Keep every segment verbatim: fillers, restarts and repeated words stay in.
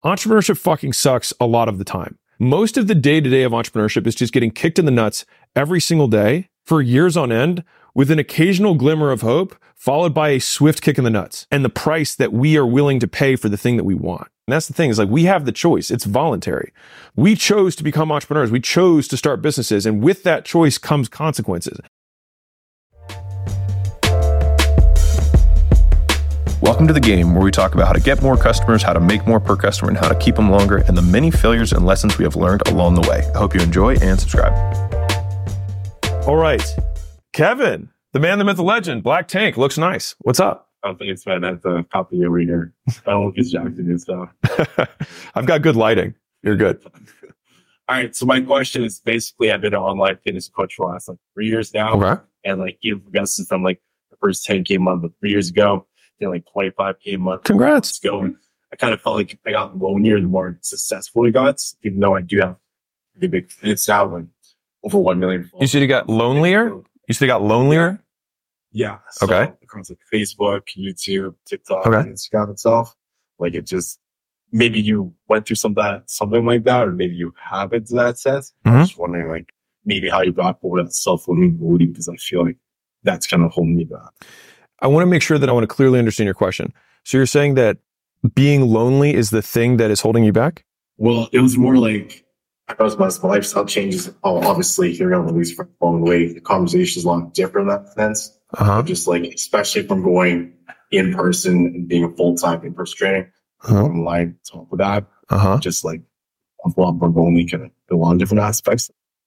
Entrepreneurship fucking sucks a lot of the time. Most of the day-to-day of entrepreneurship is just getting kicked in the nuts every single day for years on end with an occasional glimmer of hope followed by a swift kick in the nuts and the price that we are willing to pay for the thing that we want. And that's the thing is like we have the choice. It's voluntary. We chose to become entrepreneurs. We chose to start businesses. And with that choice comes consequences. Welcome to The Game, where we talk about how to get more customers, how to make more per customer, and how to keep them longer, and the many failures and lessons we have learned along the way. I hope you enjoy and subscribe. All right. Kevin, the man, the myth, the legend, Black Tank, looks nice. What's up? I don't think it's bad at the copy reader. I don't look as jacked as stuff. I've got good lighting. You're good. All right. So my question is basically I've been an online fitness coach for the last like three years now. Okay. And like you've progressed from like the first ten K a month three years ago to like twenty-five K a month. Congrats. Going. I kind of felt like I got lonelier the more successful it got, even though I do have a big fitness now, like over one million. You said you got lonelier? You said you got lonelier? Yeah. So okay. Across like Facebook, YouTube, TikTok, okay. and Instagram itself. Like it just, maybe you went through some that, something like that, or maybe you have it to that sense. Mm-hmm. I'm just wondering like maybe how you got over that self-limiting belief, because I feel like that's kind of holding me back. I want to make sure that I want to clearly understand your question. So you're saying that being lonely is the thing that is holding you back? Well, it was more like, because my lifestyle changes, oh, obviously you're going to lose from along the way. The conversation is a lot different in that sense. Uh-huh. Just like, especially from going in person and being a full-time in-person training, uh-huh. online, talk with that. Uh-huh. Just like a lot more lonely, kind of a lot of different aspects.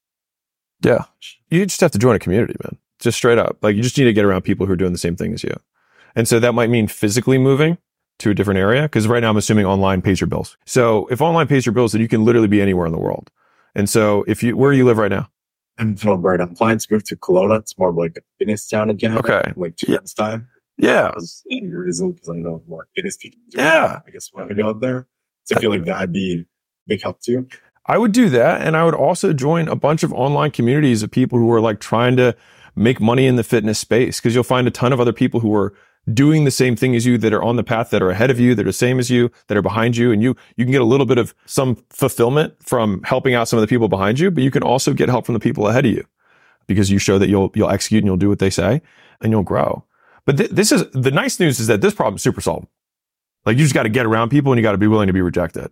Yeah. You just have to join a community, man. Just straight up. Like you just need to get around people who are doing the same thing as you. And so that might mean physically moving to a different area. Because right now I'm assuming online pays your bills. So if online pays your bills, then you can literally be anywhere in the world. And so if you, where do you live right now? I'm from Alberta. I'm planning to move to Kelowna. It's more of like a fitness town again. Okay. Like two months yeah. time. Yeah. Because I know more fitness people. Yeah. I guess when I go out there. So I feel like that'd be a big help too. I would do that. And I would also join a bunch of online communities of people who are like trying to make money in the fitness space. Because you'll find a ton of other people who are doing the same thing as you, that are on the path, that are ahead of you, that are the same as you, that are behind you. And you, you can get a little bit of some fulfillment from helping out some of the people behind you, but you can also get help from the people ahead of you because you show that you'll, you'll execute and you'll do what they say and you'll grow. But th- this is, the nice news is that this problem is super solvable. Like you just got to get around people and you got to be willing to be rejected.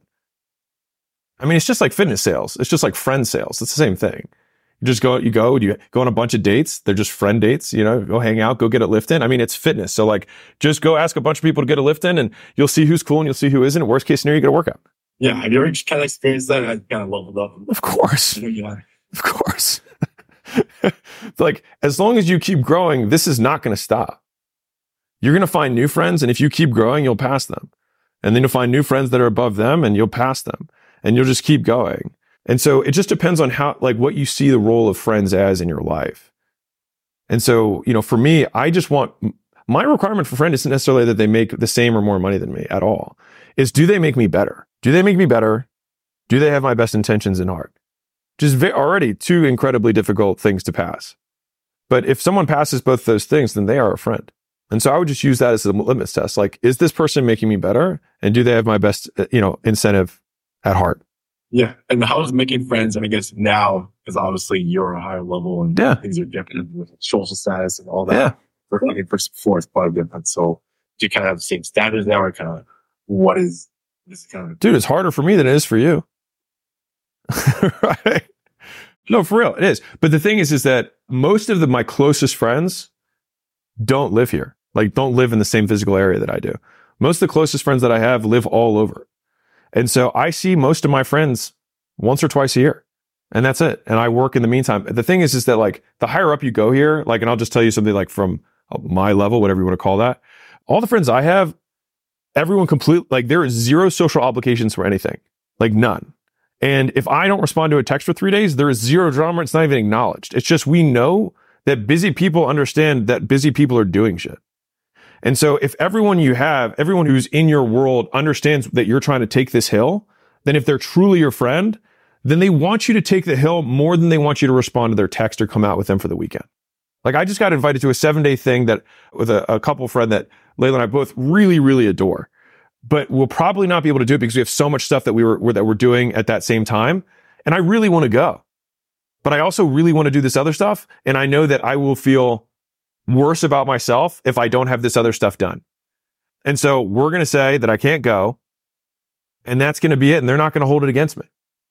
I mean, it's just like fitness sales. It's just like friend sales. It's the same thing. You just go, you go, you go on a bunch of dates. They're just friend dates, you know, go hang out, go get a lift in. I mean, it's fitness. So like, just go ask a bunch of people to get a lift in and you'll see who's cool and you'll see who isn't. Worst case scenario, you get a workout. Yeah. Have you ever just kind of experienced that? I kind of leveled up. Of course. Yeah. Of course. Like, as long as you keep growing, this is not going to stop. You're going to find new friends. And if you keep growing, you'll pass them. And then you'll find new friends that are above them and you'll pass them and you'll just keep going. And so it just depends on how, like what you see the role of friends as in your life. And so, you know, for me, I just want, my requirement for friend isn't necessarily that they make the same or more money than me at all. It's, do they make me better? Do they make me better? Do they have my best intentions in heart? Just very, already two incredibly difficult things to pass. But if someone passes both those things, then they are a friend. And so I would just use that as a litmus test. Like, is this person making me better? And do they have my best, you know, incentive at heart? Yeah. And how is making friends? And I guess now, because obviously you're a higher level and yeah. things are different with social status and all that. Yeah. For like first before it's quite different. So do you kind of have the same standards now, or kind of what is this kind of? Dude, it's harder for me than it is for you. Right? No, for real, it is. But the thing is, is that most of the, my closest friends don't live here. Like, don't live in the same physical area that I do. Most of the closest friends that I have live all over. And so I see most of my friends once or twice a year. And that's it. And I work in the meantime. The thing is, is that like the higher up you go here, like, and I'll just tell you something like from my level, whatever you want to call that. All the friends I have, everyone complete, like there is zero social obligations for anything, like none. And if I don't respond to a text for three days, there is zero drama. It's not even acknowledged. It's just, we know that busy people understand that busy people are doing shit. And so if everyone you have, everyone who's in your world understands that you're trying to take this hill, then if they're truly your friend, then they want you to take the hill more than they want you to respond to their text or come out with them for the weekend. Like I just got invited to a seven day thing that with a, a couple friend that Layla and I both really, really adore. but we'll probably not be able to do it because we have so much stuff that we were, that we're doing at that same time. And I really want to go, but I also really want to do this other stuff. And I know that I will feel worse about myself if I don't have this other stuff done. And so we're going to say that I can't go, and that's going to be it. And they're not going to hold it against me.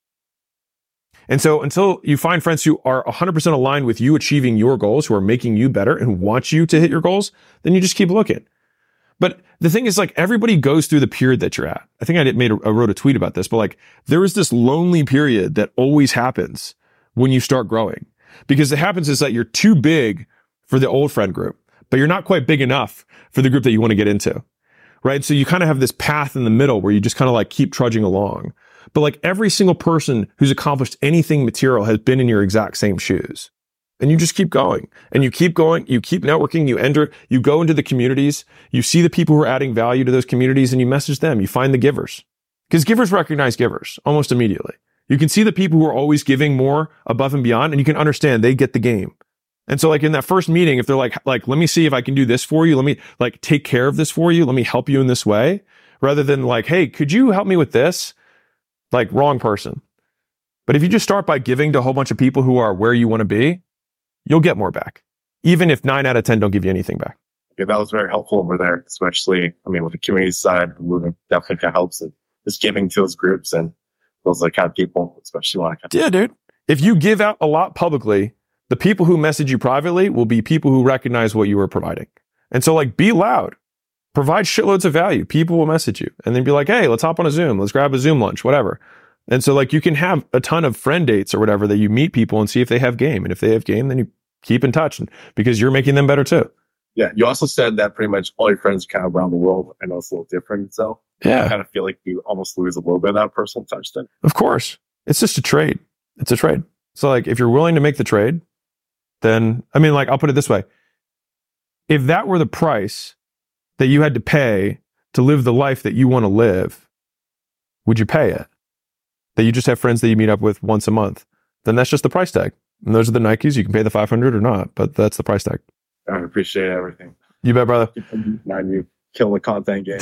And so until you find friends who are one hundred percent aligned with you achieving your goals, who are making you better and who want you to hit your goals, then you just keep looking. But the thing is, like, everybody goes through the period that you're at. I think I did made a, I wrote a tweet about this, but like, there is this lonely period that always happens when you start growing, because it happens is that you're too big for the old friend group, but you're not quite big enough for the group that you want to get into, right? So you kind of have this path in the middle where you just kind of like keep trudging along. But like every single person who's accomplished anything material has been in your exact same shoes. And you just keep going and you keep going, you keep networking, you enter, you go into the communities, you see the people who are adding value to those communities and you message them, you find the givers. Because givers recognize givers almost immediately. You can see the people who are always giving more above and beyond, and you can understand they get the game. And so like in that first meeting, if they're like, like, let me see if I can do this for you. Let me like take care of this for you. Let me help you in this way, rather than like, hey, could you help me with this? Like, wrong person. But if you just start by giving to a whole bunch of people who are where you want to be, you'll get more back. Even if nine out of ten don't give you anything back. Yeah, that was very helpful over there, especially, I mean, with the community side, moving definitely kind of helps it. Just giving to those groups and those like kind of people, especially when I kind of. Yeah, dude. If you give out a lot publicly, the people who message you privately will be people who recognize what you are providing. And so like, be loud. Provide shitloads of value. People will message you and then be like, hey, let's hop on a Zoom. Let's grab a Zoom lunch, whatever. And so like you can have a ton of friend dates or whatever that you meet people and see if they have game. And if they have game, then you keep in touch and, because you're making them better too. Yeah. You also said that pretty much all your friends are kind of around the world. I know it's a little different. So yeah, I kind of feel like you almost lose a little bit of that personal touch then. Of course. It's just a trade. It's a trade. So like if you're willing to make the trade, then, I mean, like I'll put it this way. If that were the price that you had to pay to live the life that you want to live, would you pay it? That you just have friends that you meet up with once a month, then that's just the price tag. And those are the Nikes. You can pay the five hundred or not, but that's the price tag. I appreciate everything. You bet, brother. Now you kill the content game.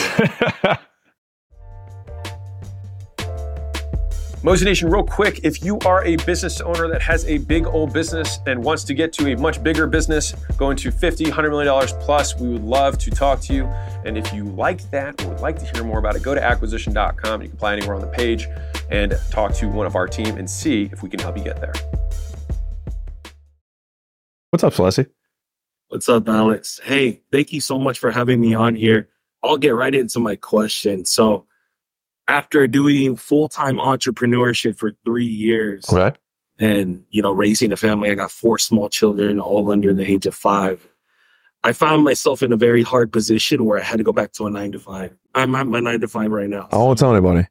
Mosey Nation, real quick, if you are a business owner that has a big old business and wants to get to a much bigger business, going to fifty, one hundred million dollars plus, we would love to talk to you. And if you like that or would like to hear more about it, go to acquisition dot com. You can apply anywhere on the page and talk to one of our team and see if we can help you get there. What's up, Celeste? What's up, Alex? Hey, thank you so much for having me on here. I'll get right into my question. So, after doing full-time entrepreneurship for three years okay. and, you know, raising a family, I got four small children, all under the age of five. I found myself in a very hard position where I had to go back to a nine to five. I'm at my nine to five right now. I won't tell anybody.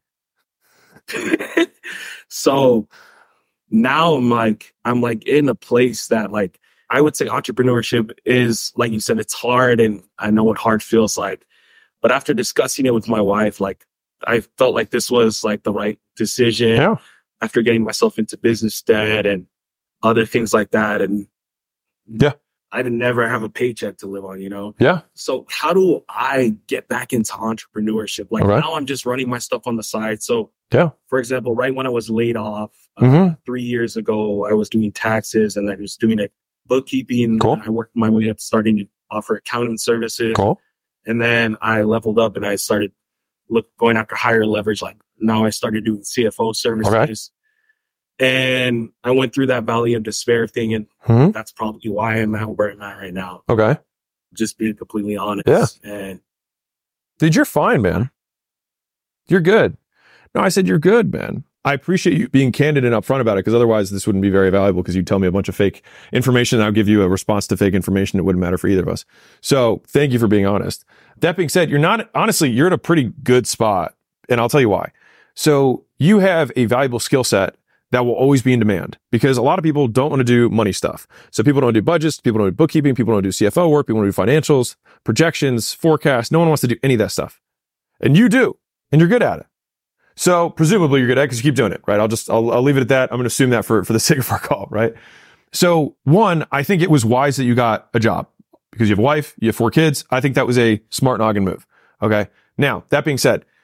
So now I'm like, I'm like in a place that like, I would say entrepreneurship is, like you said, it's hard and I know what hard feels like. But after discussing it with my wife, like, I felt like this was like the right decision yeah. after getting myself into business debt and other things like that. And yeah, I didn't never have a paycheck to live on, you know? Yeah. So how do I get back into entrepreneurship? Like right. now I'm just running my stuff on the side. So yeah, for example, right when I was laid off uh, mm-hmm. three years ago, I was doing taxes and I was doing like bookkeeping. Cool. I worked my way up starting to offer accounting services. Cool. And then I leveled up and I started look going after higher leverage. Like now I started doing C F O services. Okay. And I went through that valley of despair thing. And mm-hmm. that's probably why I'm at where I'm at right now. Okay. Just being completely honest. Yeah. And dude, you're fine, man. You're good. No, I said, you're good, man. I appreciate you being candid and upfront about it, because otherwise this wouldn't be very valuable, because you'd tell me a bunch of fake information and I'll give you a response to fake information that wouldn't matter for either of us. So thank you for being honest. That being said, you're not, honestly, you're in a pretty good spot, and I'll tell you why. So you have a valuable skill set that will always be in demand, because a lot of people don't want to do money stuff. So people don't do budgets, people don't do bookkeeping, people don't do C F O work, people don't do financials, projections, forecasts. No one wants to do any of that stuff. And you do, and you're good at it. So presumably you're good at it because you keep doing it, right? I'll just, I'll, I'll leave it at that. I'm going to assume that for, for the sake of our call, right? So one, I think it was wise that you got a job because you have a wife, you have four kids. I think that was a smart noggin move. Okay. Now, that being said,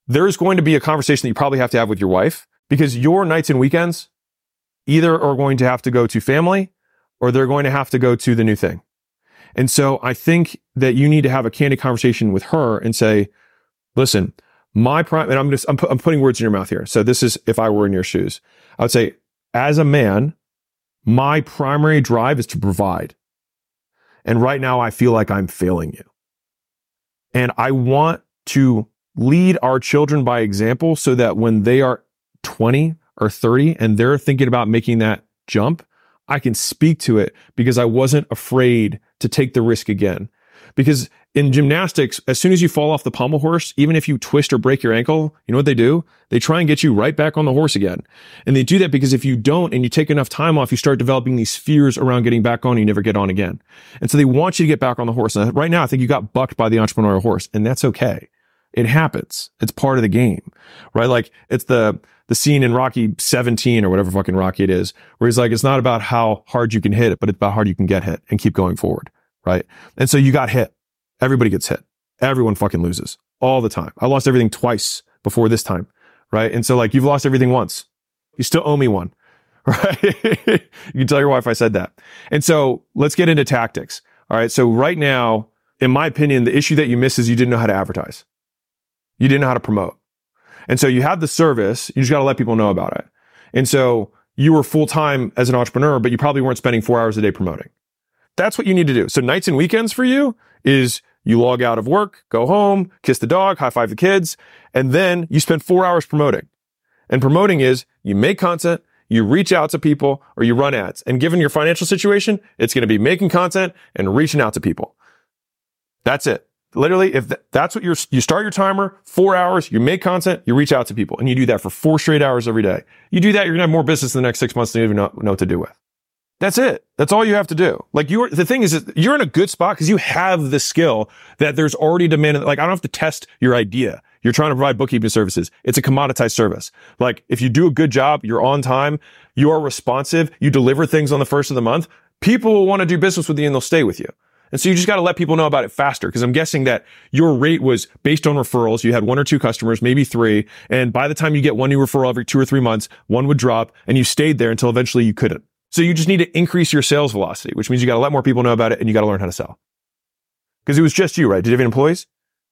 there's going to be a conversation that you probably have to have with your wife, because your nights and weekends either are going to have to go to family or they're going to have to go to the new thing. And so I think that you need to have a candid conversation with her and say, listen, my prime, and I'm just, I'm, pu- I'm putting words in your mouth here. So this is, if I were in your shoes, I would say, as a man, my primary drive is to provide. And right now I feel like I'm failing you. And I want to lead our children by example so that when they are twenty or thirty and they're thinking about making that jump, I can speak to it because I wasn't afraid to take the risk again. Because in gymnastics, as soon as you fall off the pommel horse, even if you twist or break your ankle, you know what they do? They try and get you right back on the horse again. And they do that because if you don't and you take enough time off, you start developing these fears around getting back on and you never get on again. And so they want you to get back on the horse. And right now, I think you got bucked by the entrepreneurial horse, and that's okay. It happens. It's part of the game, right? Like it's the, the scene in Rocky seventeen or whatever fucking Rocky it is, where he's like, it's not about how hard you can hit it, but it's about how hard you can get hit and keep going forward. Right. And so you got hit. Everybody gets hit. Everyone fucking loses all the time. I lost everything twice before this time. Right. And so like, you've lost everything once. You still owe me one. Right. You can tell your wife I said that. And so let's get into tactics. All right. So right now, in my opinion, the issue that you miss is you didn't know how to advertise. You didn't know how to promote. And so you have the service. You just got to let people know about it. And so you were full time as an entrepreneur, but you probably weren't spending four hours a day promoting. That's what you need to do. So nights and weekends for you is you log out of work, go home, kiss the dog, high five the kids, and then you spend four hours promoting. And promoting is you make content, you reach out to people, or you run ads. And given your financial situation, it's going to be making content and reaching out to people. That's it. Literally, if th- that's what you're, you start your timer, four hours, you make content, you reach out to people, and you do that for four straight hours every day. You do that, you're going to have more business in the next six months than you even know, know what to do with. That's it. That's all you have to do. Like you're, the thing is, that you're in a good spot because you have the skill that there's already demand. Like I don't have to test your idea. You're trying to provide bookkeeping services. It's a commoditized service. Like if you do a good job, you're on time, you are responsive, you deliver things on the first of the month, people will want to do business with you and they'll stay with you. And so you just got to let people know about it faster, because I'm guessing that your rate was based on referrals. You had one or two customers, maybe three. And by the time you get one new referral every two or three months, one would drop and you stayed there until eventually you couldn't. So you just need to increase your sales velocity, which means you got to let more people know about it and you got to learn how to sell. Because it was just you, right? Did you have any employees?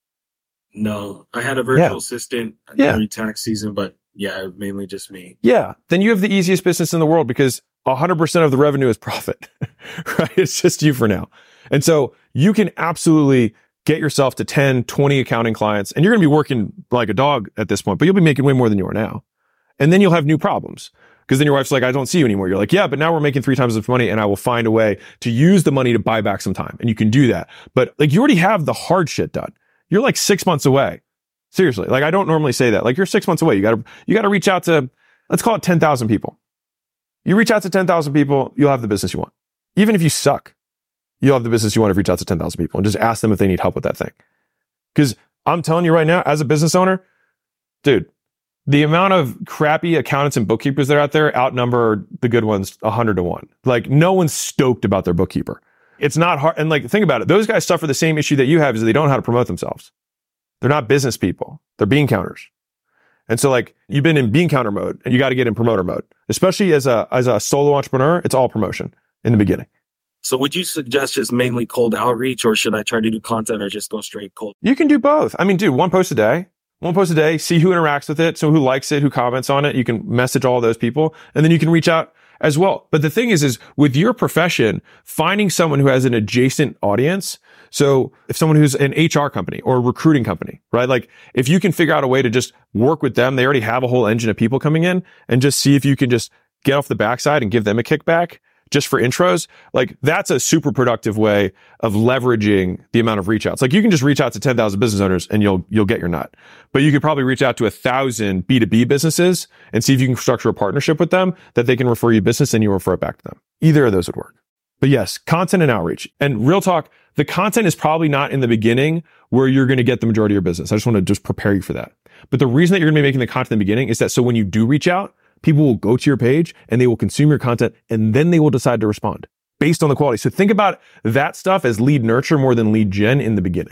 No, I had a virtual Yeah. assistant Yeah. every tax season, but yeah, mainly just me. Yeah. Then you have the easiest business in the world because one hundred percent of the revenue is profit, right? It's just you for now. And so you can absolutely get yourself to ten, twenty accounting clients, and you're going to be working like a dog at this point, but you'll be making way more than you are now. And then you'll have new problems. Because then your wife's like, I don't see you anymore. You're like, yeah, but now we're making three times as much money and I will find a way to use the money to buy back some time. And you can do that. But like you already have the hard shit done. You're like six months away. Seriously. Like I don't normally say that. Like you're six months away. You gotta, you gotta reach out to, let's call it ten thousand people. You reach out to ten thousand people, you'll have the business you want. Even if you suck, you'll have the business you want to reach out to ten thousand people and just ask them if they need help with that thing. Because I'm telling you right now, as a business owner, dude, the amount of crappy accountants and bookkeepers that are out there outnumber the good ones one hundred to one. Like no one's stoked about their bookkeeper. It's not hard. And like, think about it. Those guys suffer the same issue that you have, is they don't know how to promote themselves. They're not business people. They're bean counters. And so like you've been in bean counter mode and you got to get in promoter mode, especially as a, as a solo entrepreneur. It's all promotion in the beginning. So would you suggest just mainly cold outreach, or should I try to do content or just go straight cold? You can do both. I mean, dude, one post a day. One post a day, see who interacts with it, so who likes it, who comments on it. You can message all those people, and then you can reach out as well. But the thing is, is with your profession, finding someone who has an adjacent audience. So if someone who's an H R company or a recruiting company, right? Like if you can figure out a way to just work with them, they already have a whole engine of people coming in, and just see if you can just get off the backside and give them a kickback just for intros. Like that's a super productive way of leveraging the amount of reach outs. Like you can just reach out to ten thousand business owners and you'll, you'll get your nut, but you could probably reach out to a thousand B two B businesses and see if you can structure a partnership with them that they can refer you business and you refer it back to them. Either of those would work. But yes, content and outreach. And real talk, the content is probably not in the beginning where you're going to get the majority of your business. I just want to just prepare you for that. But the reason that you're going to be making the content in the beginning is that so when you do reach out, people will go to your page and they will consume your content and then they will decide to respond based on the quality. So think about that stuff as lead nurture more than lead gen in the beginning.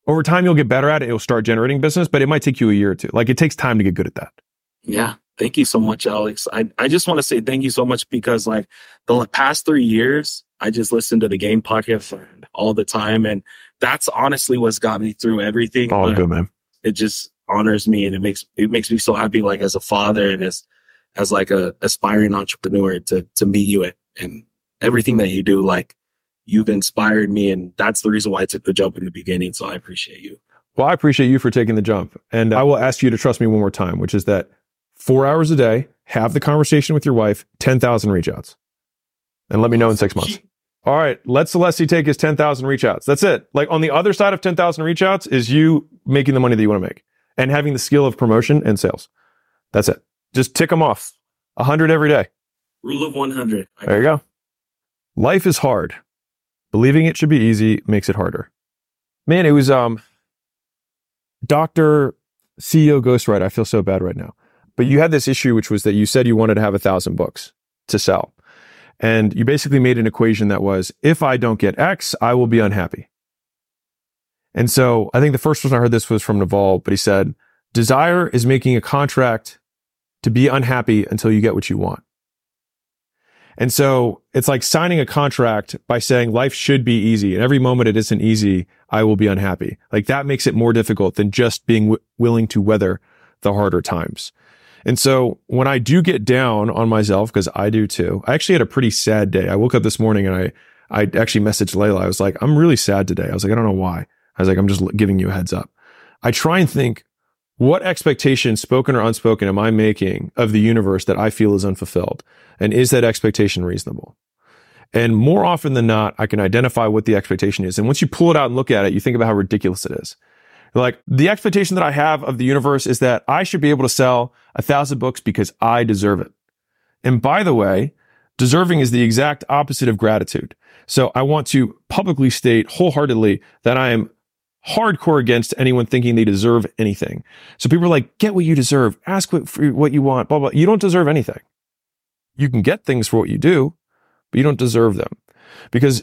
Over time, you'll get better at it. It'll start generating business, but it might take you a year or two. Like it takes time to get good at that. Yeah. Thank you so much, Alex. I, I just want to say thank you so much because like the past three years, I just listened to the Game podcast all the time. And that's honestly what's got me through everything. All good, man. It just honors me and it makes, it makes me so happy, like as a father and as, as like a aspiring entrepreneur to, to meet you and, and everything that you do. Like you've inspired me. And that's the reason why I took the jump in the beginning. So I appreciate you. Well, I appreciate you for taking the jump. And I will ask you to trust me one more time, which is that four hours a day, have the conversation with your wife, ten thousand reach outs. And let me know in six months. All right. Let Celeste take his ten thousand reach outs. That's it. Like on the other side of ten thousand reach outs is you making the money that you want to make and having the skill of promotion and sales. That's it. Just tick them off. A hundred every day. Rule of one hundred. There you go. Life is hard. Believing it should be easy makes it harder. Man, it was um, Doctor C E O Ghostwriter. I feel so bad right now. But you had this issue, which was that you said you wanted to have a thousand books to sell. And you basically made an equation that was, if I don't get X, I will be unhappy. And so I think the first person I heard this was from Naval, but he said, desire is making a contract to be unhappy until you get what you want. And so it's like signing a contract by saying life should be easy. And every moment it isn't easy, I will be unhappy. Like that makes it more difficult than just being w- willing to weather the harder times. And so when I do get down on myself, because I do too, I actually had a pretty sad day. I woke up this morning and I, I actually messaged Layla. I was like, I'm really sad today. I was like, I don't know why. I was like, I'm just giving you a heads up. I try and think, what expectation, spoken or unspoken, am I making of the universe that I feel is unfulfilled? And is that expectation reasonable? And more often than not, I can identify what the expectation is. And once you pull it out and look at it, you think about how ridiculous it is. Like the expectation that I have of the universe is that I should be able to sell a thousand books because I deserve it. And by the way, deserving is the exact opposite of gratitude. So I want to publicly state wholeheartedly that I am hardcore against anyone thinking they deserve anything. So people are like, get what you deserve, ask what, for what you want, blah, blah. You don't deserve anything. You can get things for what you do, but you don't deserve them. Because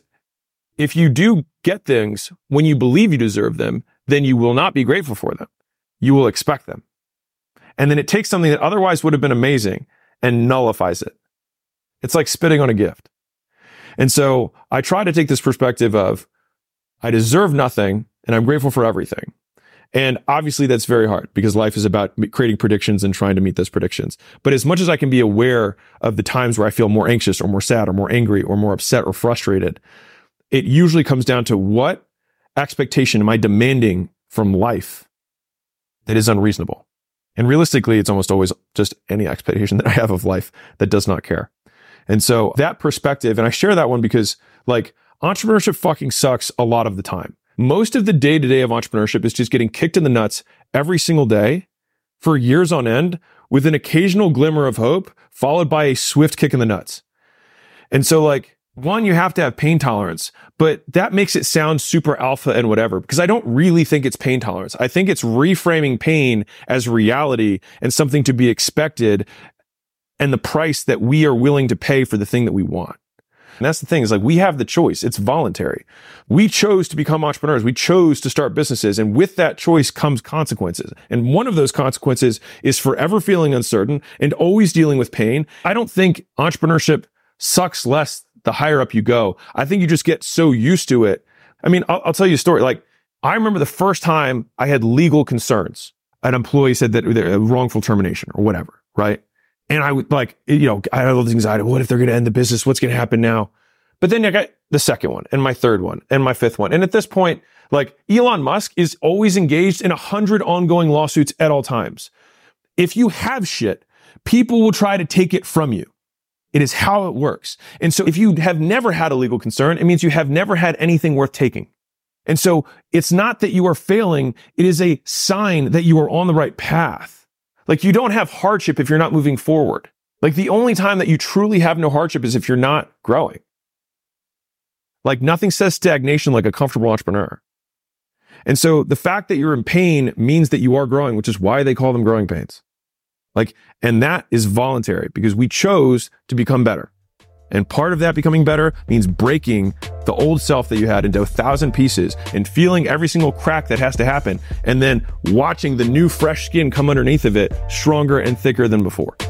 if you do get things when you believe you deserve them, then you will not be grateful for them. You will expect them. And then it takes something that otherwise would have been amazing and nullifies it. It's like spitting on a gift. And so I try to take this perspective of, I deserve nothing and I'm grateful for everything. And obviously that's very hard because life is about creating predictions and trying to meet those predictions. But as much as I can be aware of the times where I feel more anxious or more sad or more angry or more upset or frustrated, it usually comes down to what expectation am I demanding from life that is unreasonable? And realistically, it's almost always just any expectation that I have of life that does not care. And so that perspective, and I share that one because like entrepreneurship fucking sucks a lot of the time. Most of the day-to-day of entrepreneurship is just getting kicked in the nuts every single day for years on end with an occasional glimmer of hope followed by a swift kick in the nuts. And so like, one, you have to have pain tolerance, but that makes it sound super alpha and whatever, because I don't really think it's pain tolerance. I think it's reframing pain as reality and something to be expected and the price that we are willing to pay for the thing that we want. And that's the thing is like, we have the choice. It's voluntary. We chose to become entrepreneurs. We chose to start businesses. And with that choice comes consequences. And one of those consequences is forever feeling uncertain and always dealing with pain. I don't think entrepreneurship sucks less the higher up you go. I think you just get so used to it. I mean, I'll, I'll tell you a story. Like, I remember the first time I had legal concerns. An employee said that they're wrongful termination or whatever, right? And I would like, you know, I had all this anxiety. What if they're going to end the business? What's going to happen now? But then I got the second one and my third one and my fifth one. And at this point, like Elon Musk is always engaged in a hundred ongoing lawsuits at all times. If you have shit, people will try to take it from you. It is how it works. And so if you have never had a legal concern, it means you have never had anything worth taking. And so it's not that you are failing. It is a sign that you are on the right path. Like you don't have hardship if you're not moving forward. Like the only time that you truly have no hardship is if you're not growing. Like nothing says stagnation like a comfortable entrepreneur. And so the fact that you're in pain means that you are growing, which is why they call them growing pains. Like, and that is voluntary because we chose to become better. And part of that becoming better means breaking the old self that you had into a thousand pieces and feeling every single crack that has to happen, and then watching the new fresh skin come underneath of it stronger and thicker than before.